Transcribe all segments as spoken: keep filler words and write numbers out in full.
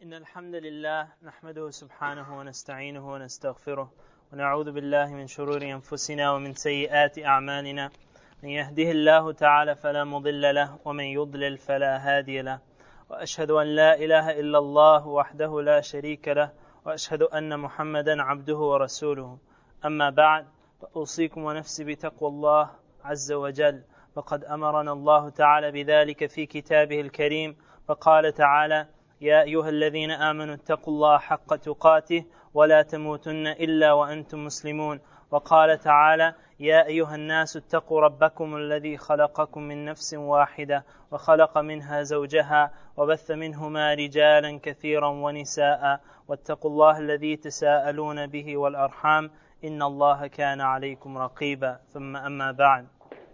إن الحمد لله نحمده سبحانه ونستعينه ونستغفره ونعوذ بالله من شرور أنفسنا ومن سيئات أعمالنا من يهده الله تعالى فلا مضل له ومن يضلل فلا هادي له وأشهد أن لا إله إلا الله وحده لا شريك له وأشهد أن محمدا عبده ورسوله أما بعد فأوصيكم ونفسي بتقوى الله عز وجل وقد أمرنا الله تعالى بذلك في كتابه الكريم فقال تعالى يا أيها الذين آمنوا اتقوا الله حق تقاته ولا تموتن إلا وأنتم مسلمون وقال تعالى يا أيها الناس اتقوا ربكم الذي خلقكم من نفس واحدة وخلق منها زوجها وبث منهما رجالا كثيرا ونساء واتقوا الله الذي تساءلون به والأرحام إن الله كان عليكم رقيبا ثم أما بعد.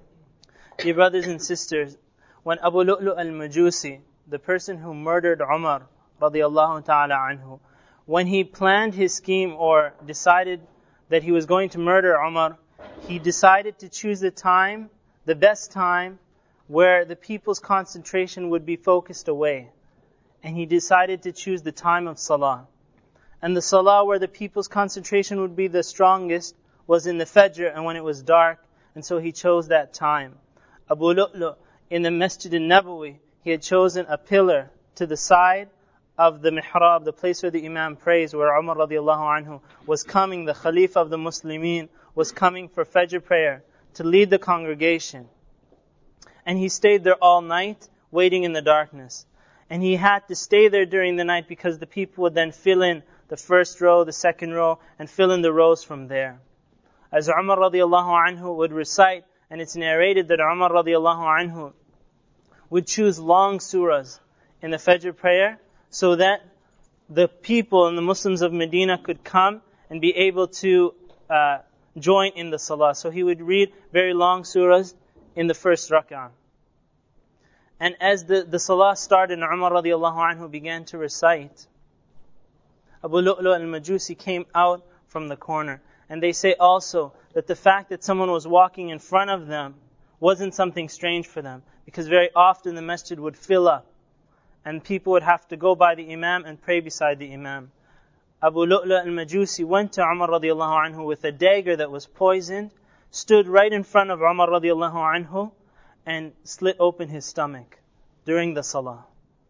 Dear brothers and sisters, when Abu Lu'lu' al-Majusi, the person who murdered Umar radiyallahu ta'ala anhu, when he planned his scheme or decided that he was going to murder Umar, he decided to choose the time, the best time, where the people's concentration would be focused away. And he decided to choose the time of Salah. And the Salah where the people's concentration would be the strongest was in the Fajr and when it was dark, and so he chose that time. Abu Lu'lu' in the Masjid al-Nabawi, he had chosen a pillar to the side of the mihrab, the place where the Imam prays, where Umar radiallahu anhu was coming, the Khalifa of the Muslimin, was coming for Fajr prayer to lead the congregation. And he stayed there all night, waiting in the darkness. And he had to stay there during the night because the people would then fill in the first row, the second row, and fill in the rows from there. As Umar radiallahu anhu would recite, and it's narrated that Umar radiallahu anhu would choose long surahs in the Fajr prayer so that the people and the Muslims of Medina could come and be able to uh, join in the salah. So he would read very long surahs in the first rak'ah. And as the, the salah started and Umar radiallahu anhu began to recite, Abu Lu'lu' al-Majusi came out from the corner. And they say also that the fact that someone was walking in front of them wasn't something strange for them, because very often the masjid would fill up and people would have to go by the Imam and pray beside the Imam. Abu Lu'lu' al-Majusi went to Umar radiallahu anhu with a dagger that was poisoned, stood right in front of Umar radiallahu anhu and slit open his stomach during the salah.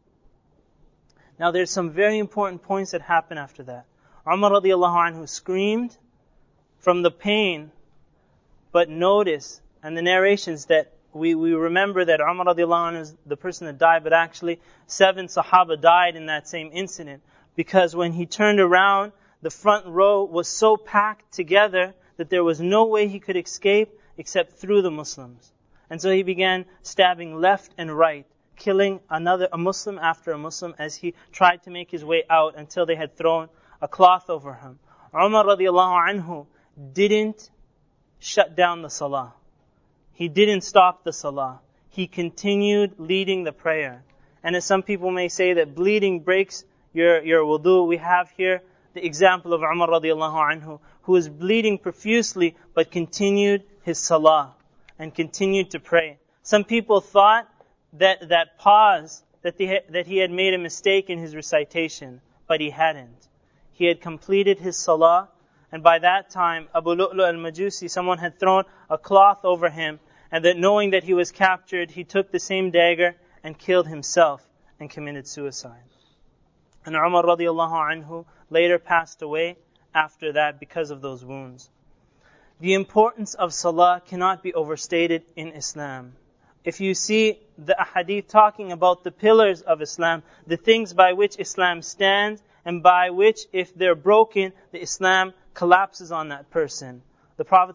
Now there's some very important points that happen after that. Umar radiallahu anhu screamed from the pain, but notice, and the narrations that we, we remember that Umar radiallahu anhu is the person that died, but actually seven Sahaba died in that same incident, because when he turned around, the front row was so packed together that there was no way he could escape except through the Muslims. And so he began stabbing left and right, killing another, a Muslim after a Muslim as he tried to make his way out until they had thrown a cloth over him. Umar radiallahu anhu didn't shut down the salah. He didn't stop the salah. He continued leading the prayer. And as some people may say that bleeding breaks your, your wudu, we have here the example of Umar radiallahu anhu, who was bleeding profusely but continued his salah and continued to pray. Some people thought that that pause, that, they, that he had made a mistake in his recitation, but he hadn't. He had completed his salah, and by that time, Abu Lu'lu' al-Majusi, someone had thrown a cloth over him, and that knowing that he was captured, he took the same dagger and killed himself and committed suicide. And Umar radiallahu anhu later passed away after that because of those wounds. The importance of salah cannot be overstated in Islam. If you see the ahadith talking about the pillars of Islam, the things by which Islam stands, and by which, if they're broken, the Islam collapses on that person. The Prophet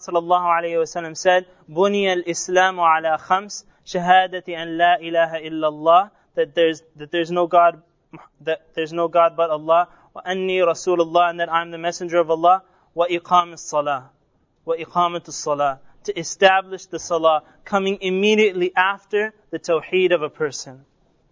ﷺ said, "Buniya al-Islamu ala khams, shahadati an la ilaha illallah," that there's that there's no God, that there's no God but Allah, wa anni Rasulullah, and that I'm the messenger of Allah, wa iqam as-salah, wa iqamat as-salah, to establish the salah, coming immediately after the tawheed of a person.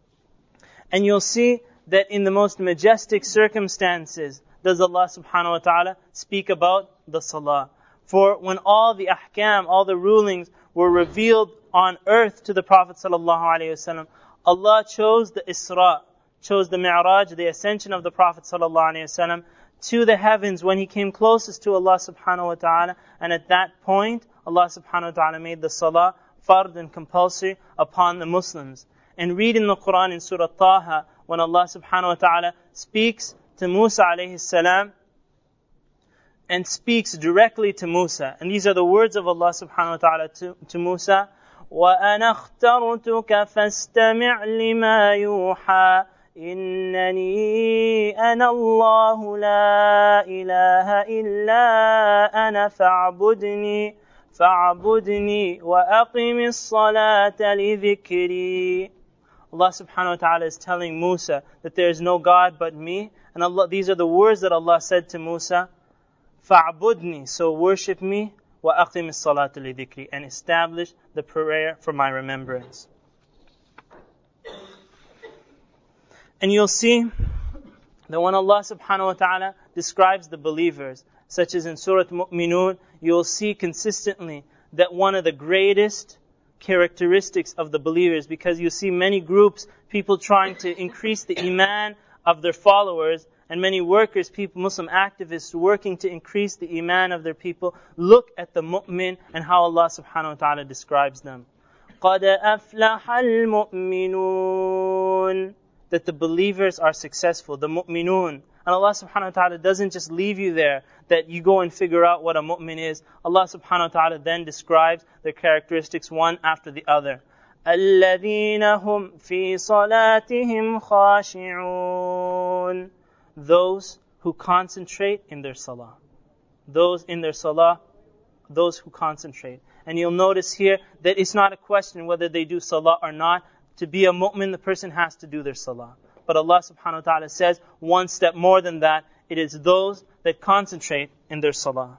And you'll see that in the most majestic circumstances does Allah subhanahu wa ta'ala speak about the salah. For when all the ahkam, all the rulings were revealed on earth to the Prophet sallallahu alaihi wasallam, Allah chose the Isra chose the Mi'raj, the ascension of the Prophet ﷺ to the heavens when he came closest to Allah subhanahu wa ta'ala. And at that point, Allah subhanahu wa ta'ala made the salah fard and compulsory upon the Muslims. And read in the Quran in Surah Taha, when Allah subhanahu wa ta'ala speaks to Musa alayhi salam, and speaks directly to Musa. And these are the words of Allah subhanahu wa ta'ala to, to Musa. وَأَنَا اخْتَرْتُكَ فَاسْتَمِعْ لِمَا يُوحَى إِنَّنِي أَنَا اللَّهُ لَا إِلَهَ إِلَّا أَنَا فَاعْبُدْنِي فَاعْبُدْنِي وَأَقِمِ الصَّلَاةَ لِذِكْرِي. Allah subhanahu wa ta'ala is telling Musa that there is no God but me. And Allah, these are the words that Allah said to Musa. فَاعْبُدْنِي, so worship me. وَأَقِمِ الصَّلَاةَ لِذِكْرِي, and establish the prayer for my remembrance. And you'll see that when Allah subhanahu wa ta'ala describes the believers, such as in Surah Mu'minun, you'll see consistently that one of the greatest characteristics of the believers, because you see many groups, people trying to increase the iman of their followers, and many workers, people, Muslim activists working to increase the iman of their people. Look at the mu'min and how Allah subhanahu wa ta'ala describes them. قَدْ أَفْلَحَ الْمُؤْمِنُونَ, that the believers are successful, the mu'minun. And Allah subhanahu wa ta'ala doesn't just leave you there, that you go and figure out what a mu'min is. Allah subhanahu wa ta'ala then describes their characteristics one after the other. الَّذِينَ هُمْ فِي صَلَاتِهِمْ خَاشِعُونَ, those who concentrate in their salah. Those in their salah, those who concentrate. And you'll notice here that it's not a question whether they do salah or not. To be a mu'min, the person has to do their salah. But Allah subhanahu wa ta'ala says, one step more than that, it is those that concentrate in their salah.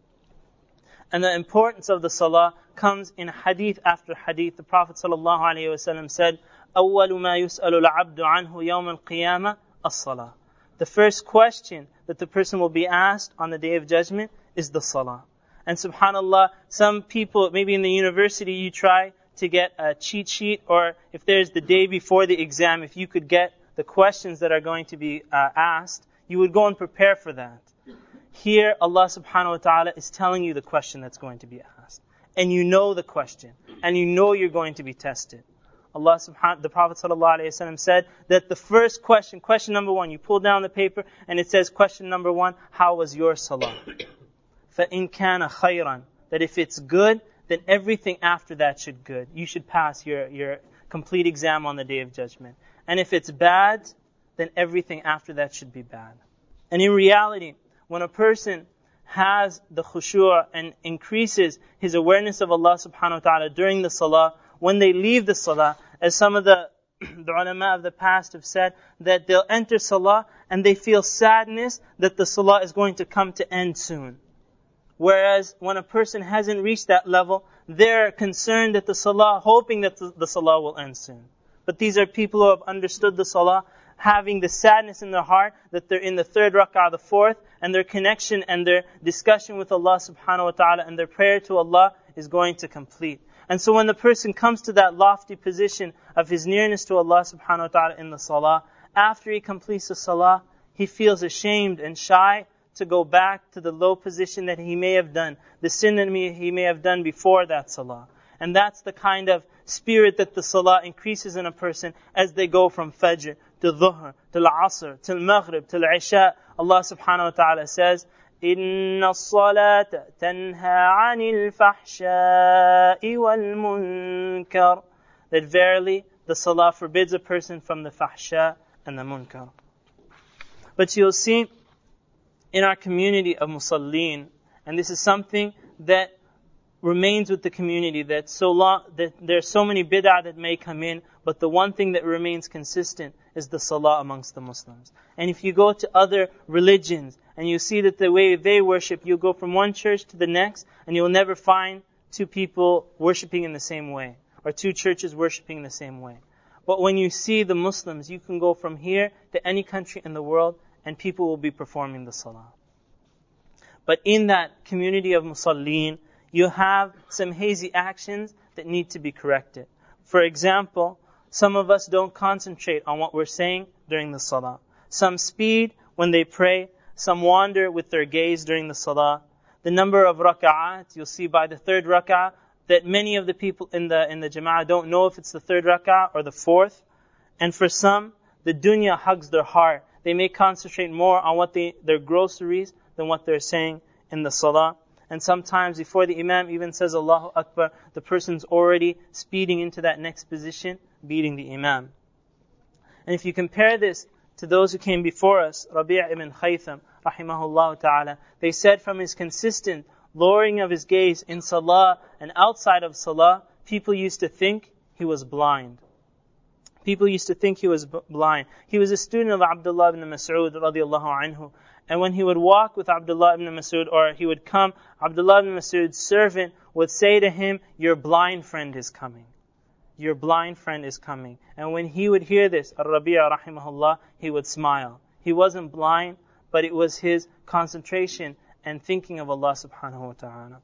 And the importance of the salah comes in hadith after hadith. The Prophet sallallahu alayhi wa sallam said, أَوَّلُ مَا يُسْأَلُ الْعَبْدُ عَنْهُ يَوْمَ الْقِيَامَةِ الصَّلَاةِ. The first question that the person will be asked on the Day of Judgment is the salah. And subhanAllah, some people, maybe in the university you try to get a cheat sheet, or if there's the day before the exam, if you could get the questions that are going to be uh, asked, you would go and prepare for that. Here, Allah subhanahu wa ta'ala is telling you the question that's going to be asked. And you know the question. And you know you're going to be tested. Allah subhanahu, the Prophet sallallahu alaihi wasallam said that the first question, question number one, you pull down the paper and it says question number one, how was your salah? فَإِن كَانَ خَيْرًا, that if it's good, then everything after that should good. You should pass your, your complete exam on the Day of Judgment. And if it's bad, then everything after that should be bad. And in reality, when a person has the khushu' and increases his awareness of Allah subhanahu wa ta'ala during the salah, when they leave the salah, as some of the, the ulama of the past have said, that they'll enter salah and they feel sadness that the salah is going to come to end soon. Whereas when a person hasn't reached that level, they're concerned that the salah, hoping that the, the salah will end soon. But these are people who have understood the salah, having the sadness in their heart that they're in the third rak'ah, the fourth, and their connection and their discussion with Allah subhanahu wa ta'ala and their prayer to Allah is going to complete. And so when the person comes to that lofty position of his nearness to Allah subhanahu wa ta'ala in the salah, after he completes the salah, he feels ashamed and shy to go back to the low position that he may have done, the sin that he may have done before that salah. And that's the kind of spirit that the salah increases in a person as they go from Fajr to Dhuhr, to Asr, to Maghrib, to Isha. Allah subhanahu wa ta'ala says, إِنَّ الصَّلَاةَ تَنْهَى عَنِ الْفَحْشَاءِ وَالْمُنْكَرِ, that verily the salah forbids a person from the fahsha and the munkar. But you'll see in our community of musalleen, and this is something that remains with the community, that so long, that there are so many bid'ah that may come in, but the one thing that remains consistent is the salah amongst the Muslims. And if you go to other religions and you see that the way they worship, you go from one church to the next and you'll never find two people worshiping in the same way, or two churches worshiping in the same way. But when you see the Muslims, you can go from here to any country in the world and people will be performing the salah. But in that community of musalleen, you have some hazy actions that need to be corrected. For example, some of us don't concentrate on what we're saying during the salah. Some speed when they pray. Some wander with their gaze during the salah. The number of rak'at, you'll see by the third rak'ah, that many of the people in the in the jama'ah don't know if it's the third rak'ah or the fourth. And for some, the dunya hugs their heart. They may concentrate more on what they, their groceries than what they're saying in the salah. And sometimes before the imam even says Allahu Akbar, the person's already speeding into that next position, beating the imam. And if you compare this to those who came before us, Rabi' ibn Khaytham, rahimahullah ta'ala, they said from his consistent lowering of his gaze in salah and outside of salah, people used to think he was blind. People used to think he was b- blind. He was a student of Abdullah ibn Mas'ud radiallahu anhu. And when he would walk with Abdullah ibn Mas'ud, or he would come, Abdullah ibn Mas'ud's servant would say to him, "Your blind friend is coming. Your blind friend is coming." And when he would hear this, Ar-Rabi'a rahimahullah, he would smile. He wasn't blind, but it was his concentration and thinking of Allah subhanahu wa ta'ala.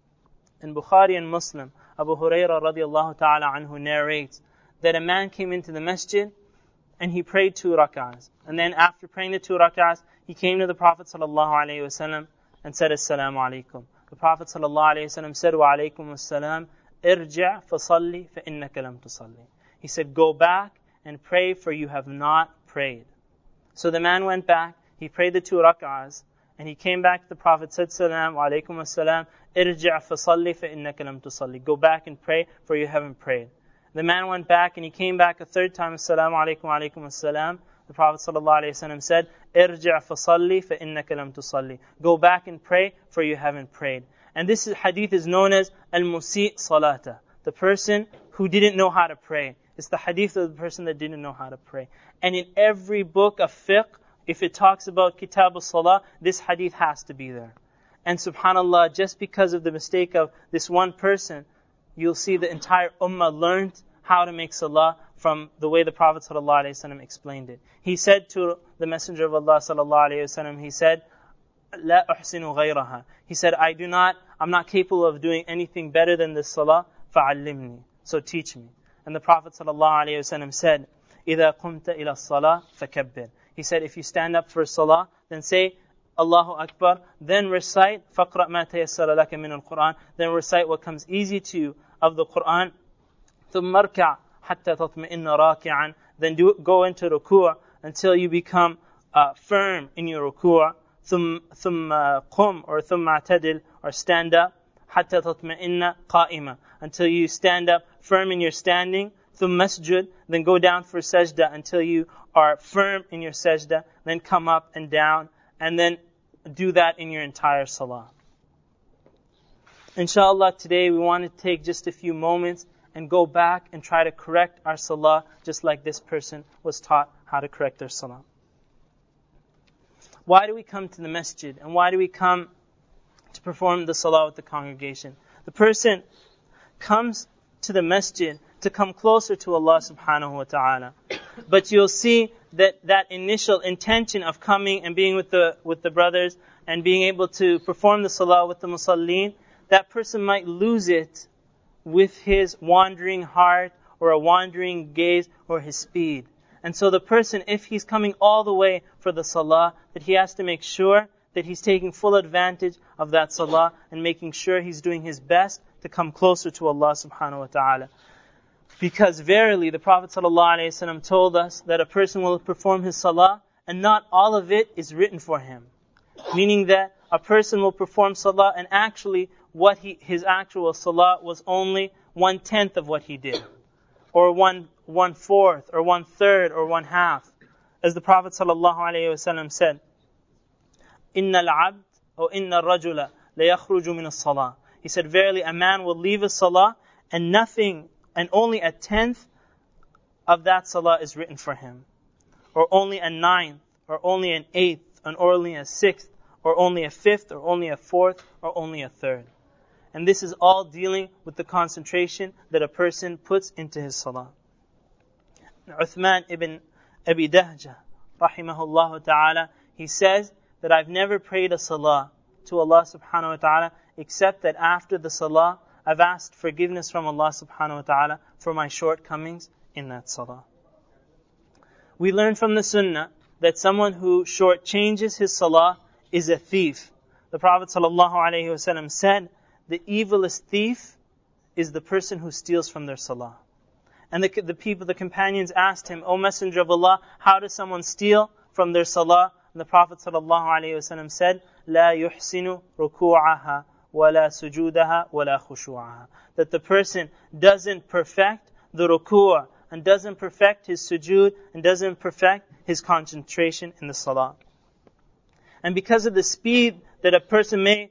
In Bukhari and Muslim, Abu Hurairah radiallahu ta'ala anhu narrates that a man came into the masjid and he prayed two rak'ahs. And then after praying the two rak'ahs, he came to the Prophet sallallahu alayhi wasallam and said, "Assalamu alaikum." The Prophet sallallahu alayhi wasallam said, "Wa alaykum assalam, irji' fasalli fa innaka lam tusalli." He said, "Go back and pray, for you have not prayed." So the man went back, he prayed the two rak'ahs, and he came back to the Prophet, said, "Salam, wa alaykum assalam, irji' fasalli fa innaka lam tusalli." Go back and pray, for you haven't prayed. The man went back and he came back a third time, "Assalamu alaikum wa alaikum assalam." The Prophet ﷺ said, "Irji' fasalli fa innaka lam tusalli." Go back and pray, for you haven't prayed. And this hadith is known as al-musi' salata, the person who didn't know how to pray. It's the hadith of the person that didn't know how to pray. And in every book of fiqh, if it talks about kitab al-salah, this hadith has to be there. And subhanallah, just because of the mistake of this one person, you'll see the entire ummah learned how to make salah from the way the Prophet ﷺ explained it. He said to the Messenger of Allah ﷺ, he said, "La uhsinu ghayraha." He said, I do not, I'm not capable of doing anything better than this salah, fa'allimni. So teach me. And the Prophet ﷺ said, إِذَا قُمْتَ إِلَى الصَّلَاةِ فَكَبِّرْ. He said, if you stand up for salah, then say, Allahu Akbar, then recite, فَقْرَأْ مَا تَيَسَّرَ لَكَ مِنَ الْقُرْآنِ. Then recite what comes easy to you of the Qur'an. ثُمَّ ارْكَعْ حَتَّى تَطْمِئِنَّ رَاكِعًا. Then do, go into ruku' until you become uh, firm in your ruku'. ثُمَّ ثُمَّ قُمْ or ثُمَّ اعْتَدِلْ or stand up. حَتَّى تَطْمِئِنَّ قَائِمًا. Until you stand up firm in your standing. ثُمَّ اسْجُدْ. Then go down for sajda until you are firm in your sajda. Then come up and down. And then do that in your entire salah. Inshallah, today we want to take just a few moments and go back and try to correct our salah just like this person was taught how to correct their salah. Why do we come to the masjid? And why do we come to perform the salah with the congregation? The person comes to the masjid to come closer to Allah subhanahu wa ta'ala. But you'll see that that initial intention of coming and being with the with the brothers and being able to perform the salah with the musallin, that person might lose it with his wandering heart or a wandering gaze or his speed. And so the person, if he's coming all the way for the salah, that he has to make sure that he's taking full advantage of that salah and making sure he's doing his best to come closer to Allah subhanahu wa ta'ala. Because verily the Prophet ﷺ told us that a person will perform his salah and not all of it is written for him. Meaning that a person will perform salah and actually what he, his actual salah was only one tenth of what he did. Or one one fourth, or one third, or one half. As the Prophet ﷺ said, إِنَّ الْعَبْدِ أو إِنَّ الرَّجُلَ لَيَخْرُجُ مِنَ الصَّلَاةِ. He said, verily a man will leave a salah and nothing, and only a tenth of that salah is written for him. Or only a ninth, or only an eighth, or only a sixth, or only a fifth, or only a fourth, or only a third. And this is all dealing with the concentration that a person puts into his salah. Uthman ibn Abi Dahja, rahimahullah ta'ala, he says that I've never prayed a salah to Allah subhanahu wa ta'ala except that after the salah, I've asked forgiveness from Allah subhanahu wa ta'ala for my shortcomings in that salah. We learn from the sunnah that someone who shortchanges his salah is a thief. The Prophet ﷺ said, the evilest thief is the person who steals from their salah. And the, the people, the companions asked him, O Messenger of Allah, how does someone steal from their salah? And the Prophet ﷺ said, لا يحسن ركوعها ولا سجودها ولا خشوعها. That the person doesn't perfect the ruku' and doesn't perfect his sujood and doesn't perfect his concentration in the salah. And because of the speed that a person may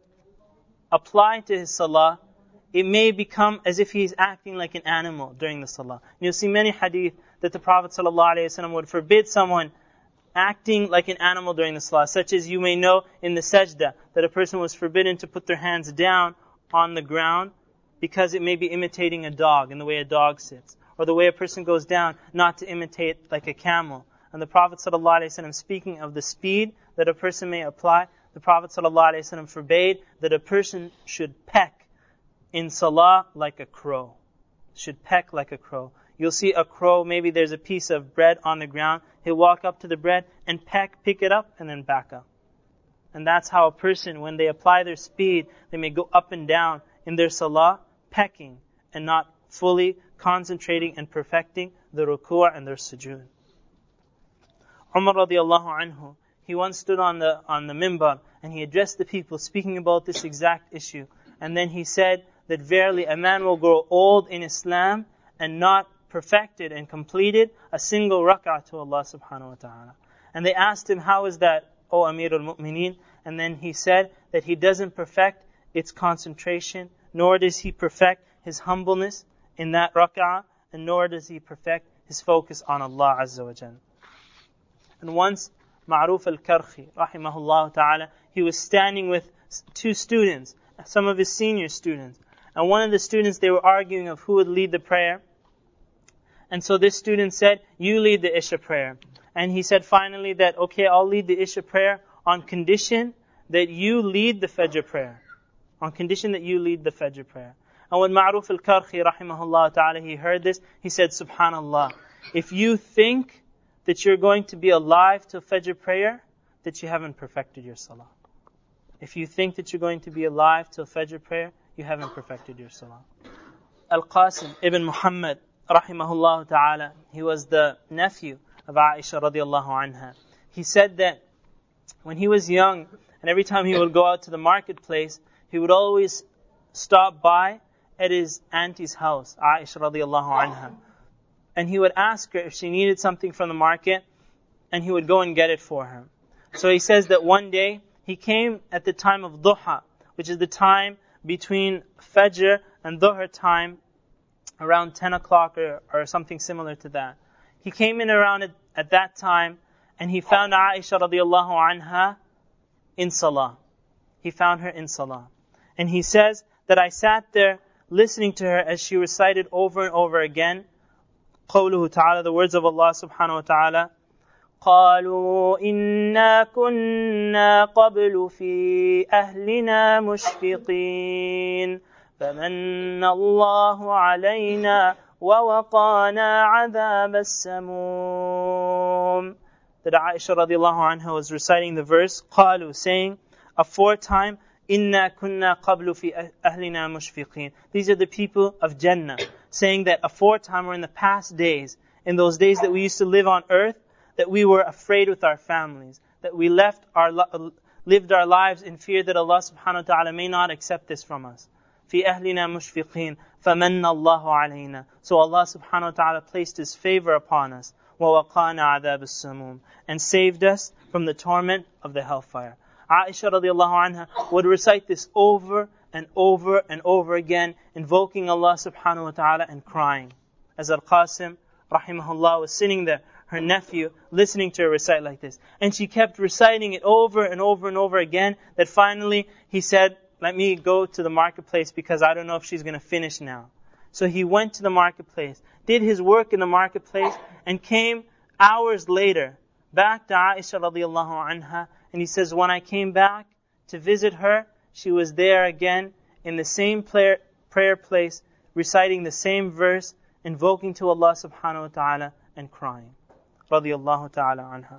apply to his salah, it may become as if he's acting like an animal during the salah. You'll see many hadith that the Prophet ﷺ would forbid someone acting like an animal during the salah, such as you may know in the sajda, that a person was forbidden to put their hands down on the ground because it may be imitating a dog in the way a dog sits, or the way a person goes down, not to imitate like a camel. And the Prophet ﷺ, speaking of the speed that a person may apply, the Prophet ﷺ forbade that a person should peck in salah like a crow. Should peck like a crow. You'll see a crow, maybe there's a piece of bread on the ground. He'll walk up to the bread and peck, pick it up, and then back up. And that's how a person, when they apply their speed, they may go up and down in their salah, pecking, and not fully concentrating and perfecting the ruku' and their sujood. Umar radiallahu anhu, he once stood on the on the minbar, and he addressed the people speaking about this exact issue. And then he said that verily a man will grow old in Islam and not perfected and completed a single rak'ah to Allah subhanahu wa ta'ala. And they asked him, how is that, O Amir al-Mu'mineen? And then he said that he doesn't perfect its concentration, nor does he perfect his humbleness in that rak'ah, and nor does he perfect his focus on Allah Azza wa Jal. And once Ma'ruf al-Karkhi, rahimahullah ta'ala, he was standing with two students, some of his senior students. And one of the students, they were arguing of who would lead the prayer. And so this student said, you lead the Isha prayer. And he said finally that, okay, I'll lead the Isha prayer on condition that you lead the Fajr prayer. On condition that you lead the Fajr prayer. And when Ma'ruf al-Karkhi, rahimahullah ta'ala, he heard this, he said, Subhanallah, if you think that you're going to be alive till Fajr prayer, that you haven't perfected your salah. If you think that you're going to be alive till Fajr prayer, you haven't perfected your salah. Al-Qasim ibn Muhammad, rahimahullah ta'ala, he was the nephew of Aisha radiallahu anha. He said that when he was young, and every time he would go out to the marketplace, he would always stop by at his auntie's house, Aisha radiallahu anha. And he would ask her if she needed something from the market, and he would go and get it for her. So he says that one day, he came at the time of duha, which is the time between Fajr and Dhuhr time, around ten o'clock or, or something similar to that. He came in around at, at that time, and he found Aisha radiallahu anha in salah. He found her in salah. And he says that I sat there listening to her as she recited over and over again, قوله تعالى, the words of Allah subhanahu wa ta'ala, قالوا إنا كنا قبل في أهلنا مشفقين فمن الله علينا ووقانا عذاب السموم. That Aisha radiallahu anha was reciting the verse, قالوا, saying, aforetime, إنا كنا قبل في أهلنا مشفقين. These are the people of Jannah, saying that aforetime, or in the past days, in those days that we used to live on earth, that we were afraid with our families, that we left our lived our lives in fear that Allah subhanahu wa ta'ala may not accept this from us. في أهلنا مشفقين فمن الله علينا. So Allah subhanahu wa ta'ala placed His favor upon us. وَوَقَانَا عَذَابَ السَّمُومِ, and saved us from the torment of the hellfire. Aisha radiallahu anha would recite this over and over and over again, invoking Allah subhanahu wa ta'ala and crying. As Al-Qasim rahimahullah was sitting there, her nephew, listening to her recite like this. And she kept reciting it over and over and over again, that finally he said, let me go to the marketplace because I don't know if she's going to finish now. So he went to the marketplace, did his work in the marketplace, and came hours later back to Aisha radiallahu anha. And he says, when I came back to visit her, she was there again in the same prayer, prayer place, reciting the same verse, invoking to Allah subhanahu wa ta'ala and crying. radiyallahu ta'ala anha.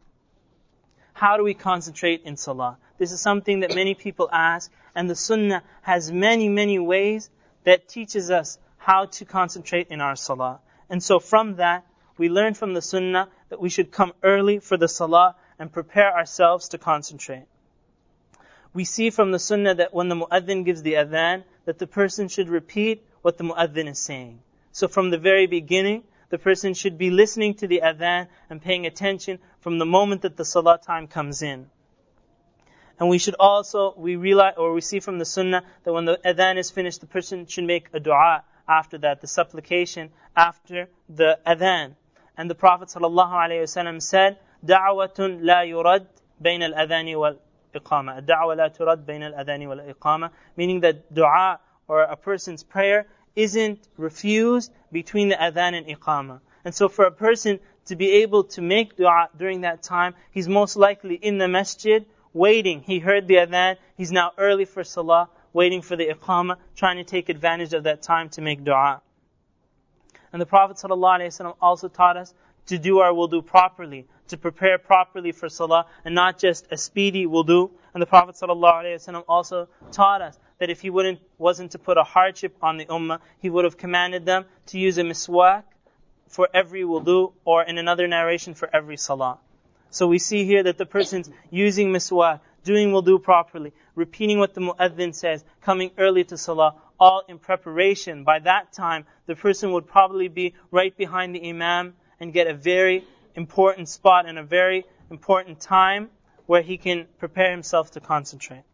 How do we concentrate in salah? This is something that many people ask, and the sunnah has many, many ways that teaches us how to concentrate in our salah. And so from that, we learn from the sunnah that we should come early for the salah and prepare ourselves to concentrate. We see from the sunnah that when the mu'adhin gives the adhan, that the person should repeat what the mu'adhin is saying. So from the very beginning, the person should be listening to the adhan and paying attention from the moment that the salah time comes in. And we should also, we realize, or we see from the sunnah, that when the adhan is finished, the person should make a dua after that, the supplication after the adhan. And the Prophet ﷺ said, دعوة لا يرد بين الأذان والإقامة. الدعوة لا ترد بين الأذان والإقامة. Meaning that dua, or a person's prayer, isn't refused between the adhan and iqamah. And so for a person to be able to make dua during that time, he's most likely in the masjid, waiting. He heard the adhan, he's now early for salah, waiting for the iqamah, trying to take advantage of that time to make dua. And the Prophet ﷺ also taught us to do our wudu properly, to prepare properly for salah, and not just a speedy wudu. And the Prophet ﷺ also taught us that if he wouldn't, wasn't to put a hardship on the ummah, he would have commanded them to use a miswak for every wudu, or in another narration, for every salah. So we see here that the person's using miswak, doing wudu properly, repeating what the mu'adhin says, coming early to salah, all in preparation. By that time, the person would probably be right behind the imam and get a very important spot and a very important time where he can prepare himself to concentrate.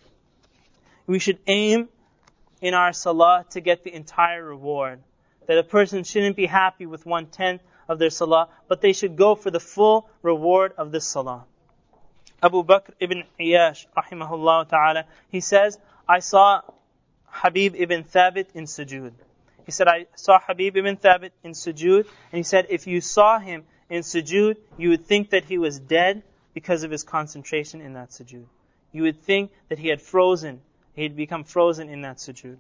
We should aim in our salah to get the entire reward. That a person shouldn't be happy with one-tenth of their salah, but they should go for the full reward of this salah. Abu Bakr ibn Iyash, rahimahullah ta'ala, he says, I saw Habib ibn Thabit in sujood. He said, I saw Habib ibn Thabit in sujood, and he said, if you saw him in sujood, you would think that he was dead because of his concentration in that sujood. You would think that he had frozen, he had become frozen in that sujood.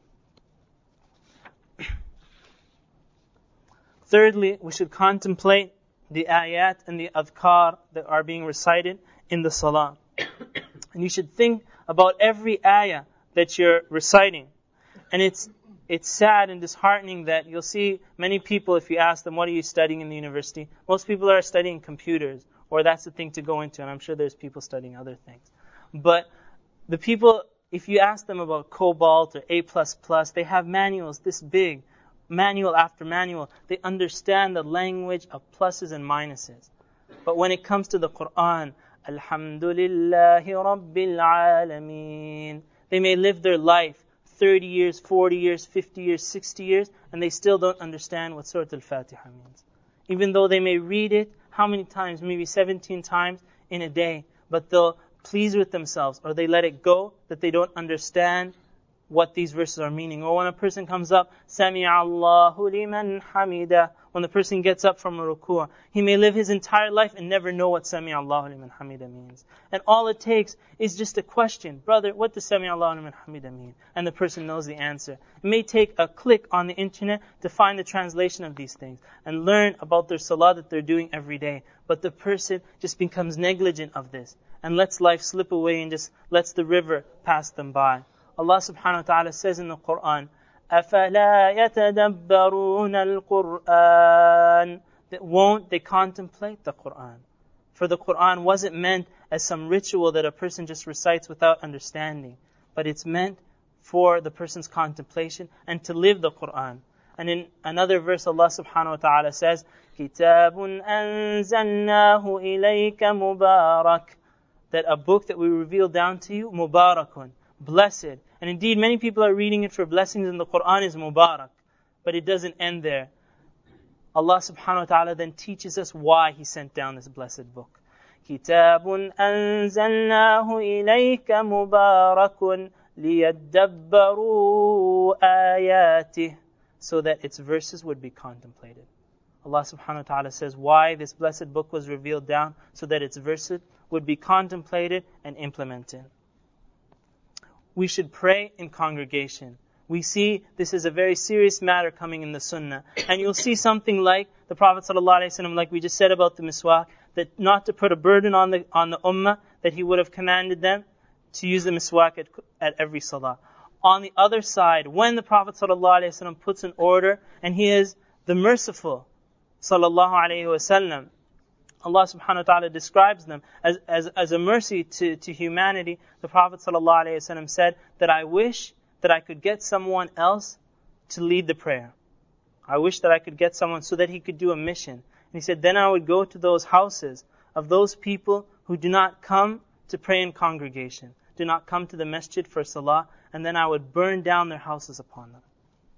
Thirdly, we should contemplate the ayat and the adhkar that are being recited in the salah. And you should think about every ayah that you're reciting. And it's it's sad and disheartening that you'll see many people, if you ask them, what are you studying in the university? Most people are studying computers, or that's the thing to go into, and I'm sure there's people studying other things. But the people, if you ask them about Cobalt or A plus plus, they have manuals this big, manual after manual. They understand the language of pluses and minuses. But when it comes to the Qur'an, Alhamdulillahi Rabbil Alameen, they may live their life thirty years, forty years, fifty years, sixty years, and they still don't understand what Surah Al-Fatiha means. Even though they may read it, how many times? Maybe seventeen times in a day. But they'll please with themselves, or they let it go, that they don't understand what these verses are meaning. Or when a person comes up, Sami'a Allahu liman hamida, when the person gets up from a ruku', he may live his entire life and never know what Sami'a Allahu liman hamida means. And all it takes is just a question, brother, what does Sami'a Allahu liman hamida mean? And the person knows the answer. It may take a click on the internet to find the translation of these things and learn about their salah that they're doing every day. But the person just becomes negligent of this and lets life slip away and just lets the river pass them by. Allah subhanahu wa ta'ala says in the Qur'an, أَفَلَا يَتَدَبَّرُونَ الْقُرْآنِ, that won't they contemplate the Qur'an? For the Qur'an wasn't meant as some ritual that a person just recites without understanding, but it's meant for the person's contemplation and to live the Qur'an. And in another verse, Allah subhanahu wa ta'ala says, كِتَابٌ أَنزَلْنَاهُ إِلَيْكَ مُبَارَكٌ, that a book that we reveal down to you, mubarakun, blessed. And indeed, many people are reading it for blessings, and the Qur'an is mubarak. But it doesn't end there. Allah subhanahu wa ta'ala then teaches us why He sent down this blessed book. كِتَابٌ أَنزَلْنَاهُ إِلَيْكَ مُبَارَكٌ لِيَدَّبَّرُوا آيَاتِهِ, so that its verses would be contemplated. Allah subhanahu wa ta'ala says why this blessed book was revealed down, so that its verses would be contemplated and implemented. We should pray in congregation. We see this is a very serious matter coming in the sunnah. And you'll see something like the Prophet ﷺ, like we just said about the miswak, that not to put a burden on the on the ummah, that he would have commanded them to use the miswak at, at every salah. On the other side, when the Prophet ﷺ puts an order, and he is the merciful, sallallahu alayhi wasallam, Allah subhanahu wa ta'ala describes them as, as, as a mercy to, to humanity. The Prophet sallallahu alayhi wasallam said that I wish that I could get someone else to lead the prayer. I wish that I could get someone so that he could do a mission. And he said, then I would go to those houses of those people who do not come to pray in congregation, do not come to the masjid for salah, and then I would burn down their houses upon them.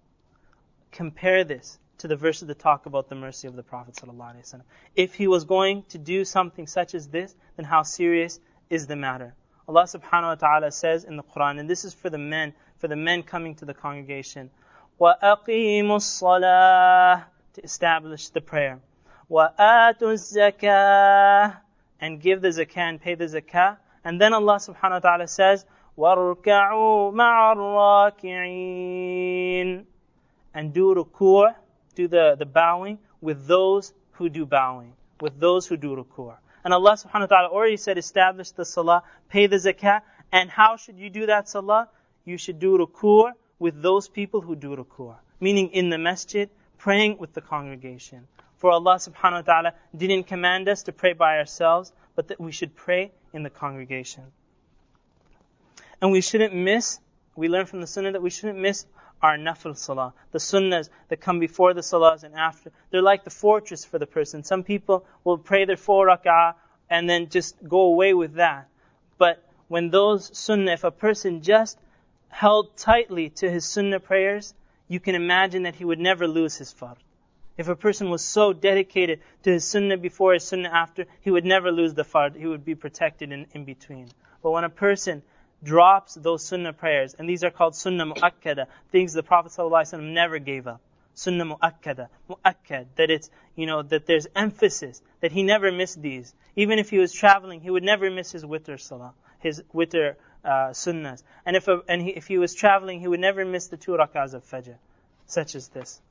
Compare this to the verses that talk about the mercy of the Prophet ﷺ. If he was going to do something such as this, then how serious is the matter? Allah subhanahu wa ta'ala says in the Quran, and this is for the men, for the men coming to the congregation, وَأَقِيمُوا الصَّلَاةِ, to establish the prayer, وَآتُوا الزَّكَاةِ, and give the zakah and pay the zakah. And then Allah subhanahu wa ta'ala says, وَارْكَعُوا مَعَ الرَّاكِعِينَ, and do ruku', do the, the bowing with those who do bowing, with those who do ruku'. And Allah subhanahu wa ta'ala already said, establish the salah, pay the zakah. And how should you do that salah? You should do ruku' with those people who do ruku', meaning in the masjid, praying with the congregation. For Allah subhanahu wa ta'ala didn't command us to pray by ourselves, but that we should pray in the congregation. And we shouldn't miss, we learn from the sunnah that we shouldn't miss our nafil salah. The sunnahs that come before the salahs and after, they're like the fortress for the person. Some people will pray their four rak'ah and then just go away with that. But when those sunnah, if a person just held tightly to his sunnah prayers, you can imagine that he would never lose his fard. If a person was so dedicated to his sunnah before, his sunnah after, he would never lose the fard. He would be protected in, in between. But when a person drops those sunnah prayers, and these are called sunnah mu'akkada, things the Prophet ﷺ never gave up. Sunnah mu'akkada, mu'akkad, that it's, you know, that there's emphasis, that he never missed these. Even if he was traveling, he would never miss his witr salah, his witr uh, sunnahs. And if a, and he, if he was traveling, he would never miss the two rak'ahs of fajr, such as this.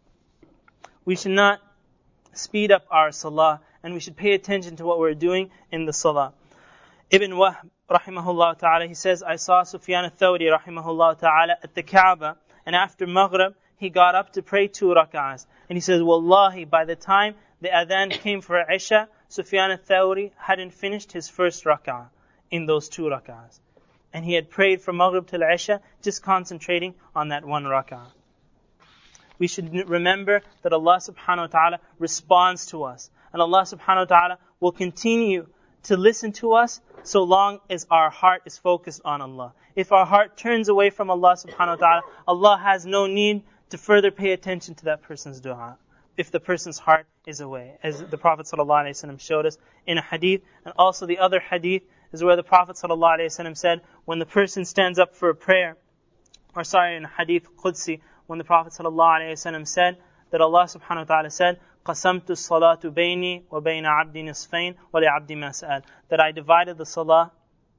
We should not speed up our salah, and we should pay attention to what we're doing in the salah. Ibn Wahb, rahimahullah ta'ala, he says, I saw Sufyan al-Thawri, rahimahullah ta'ala, at the Kaaba, and after Maghrib, he got up to pray two rak'ahs. And he says, Wallahi, by the time the adhan came for Isha, Sufyan al-Thawri hadn't finished his first rak'ah in those two rak'ahs. And he had prayed from Maghrib till Isha, just concentrating on that one rak'ah. We should remember that Allah subhanahu wa ta'ala responds to us. And Allah subhanahu wa ta'ala will continue to listen to us so long as our heart is focused on Allah. If our heart turns away from Allah subhanahu wa ta'ala, Allah has no need to further pay attention to that person's dua, if the person's heart is away. As the Prophet ﷺ showed us in a hadith, and also the other hadith is where the Prophet ﷺ said, when the person stands up for a prayer, or sorry, in a hadith Qudsi, when the Prophet ﷺ said that Allah subhanahu wa ta'ala said, قَسَمْتُ الصَّلَاةُ بَيْنِي وَبَيْنَ عَبْدِ نِصْفَيْنِ وَلِعَبْدِ مَا سَأَلَ, that I divided the salah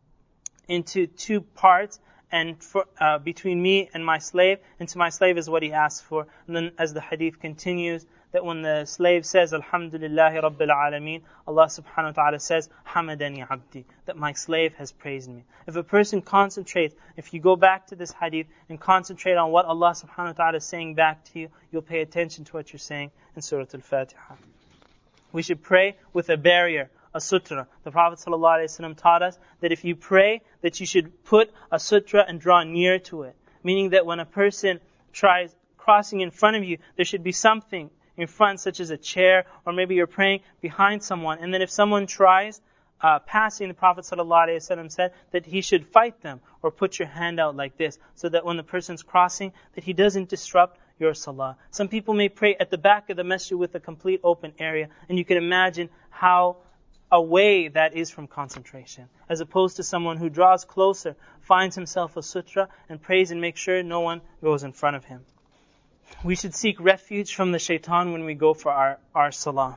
into two parts, and for, uh, between me and my slave, and to my slave is what he asked for. And then as the hadith continues, that when the slave says, Alhamdulillahi Rabbil Alameen, Allah subhanahu wa ta'ala says, Hamadani Abdi, that my slave has praised me. If a person concentrates, if you go back to this hadith and concentrate on what Allah subhanahu wa ta'ala is saying back to you, you'll pay attention to what you're saying in Surah Al-Fatiha. We should pray with a barrier, a sutra. The Prophet ﷺ taught us that if you pray, that you should put a sutra and draw near to it. Meaning that when a person tries crossing in front of you, there should be something in front, such as a chair, or maybe you're praying behind someone. And then if someone tries uh, passing, the Prophet ﷺ said that he should fight them, or put your hand out like this, so that when the person's crossing, that he doesn't disrupt your salah. Some people may pray at the back of the masjid with a complete open area, and you can imagine how away that is from concentration, as opposed to someone who draws closer, finds himself a sutra, and prays and makes sure no one goes in front of him. We should seek refuge from the shaitan when we go for our, our salah.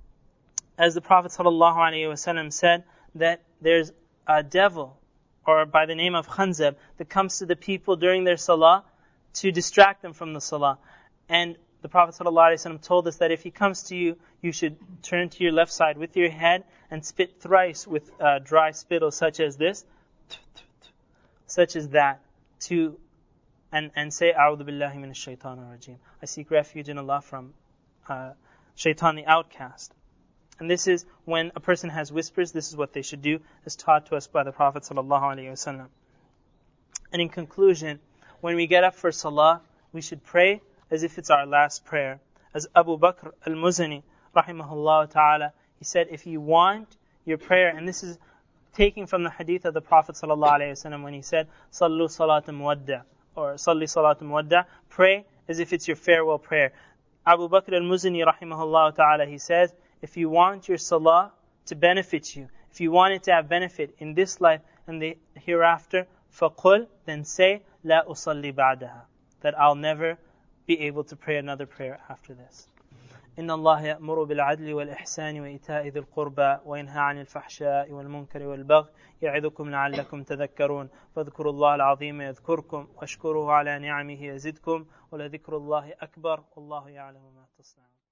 As the Prophet ﷺ said, that there's a devil, or by the name of Khanzab, that comes to the people during their salah to distract them from the salah. And the Prophet ﷺ told us that if he comes to you, you should turn to your left side with your head and spit thrice with uh, dry spittle such as this, such as that, to and, and say, A'udhu billahi minash shaitanir rajim. I seek refuge in Allah from uh, shaitan the outcast. And this is when a person has whispers, this is what they should do, as taught to us by the Prophet ﷺ. And in conclusion, when we get up for salah, we should pray as if it's our last prayer. As Abu Bakr al-Muzani, rahimahullah ta'ala, he said, if you want your prayer, and this is taking from the hadith of the Prophet ﷺ when he said, Sallu salat muwadda, or Salli salat muwadda, pray as if it's your farewell prayer. Abu Bakr al-Muzani, rahimahullah ta'ala, he says, if you want your salah to benefit you, if you want it to have benefit in this life and the hereafter, فَقُلْ, then say, لَا أُصَلِّ بَعْدَهَا, that I'll never be able to pray another prayer after this. إن الله يأمر بالعدل والإحسان وإيتاء ذي القربى وينهى عن الفحشاء والمنكر والبغي يعظكم لعلكم تذكرون فاذكروا الله العظيم يذكركم واشكروه على نعمه يزدكم ولذكر الله أكبر والله يعلم ما تصنعون.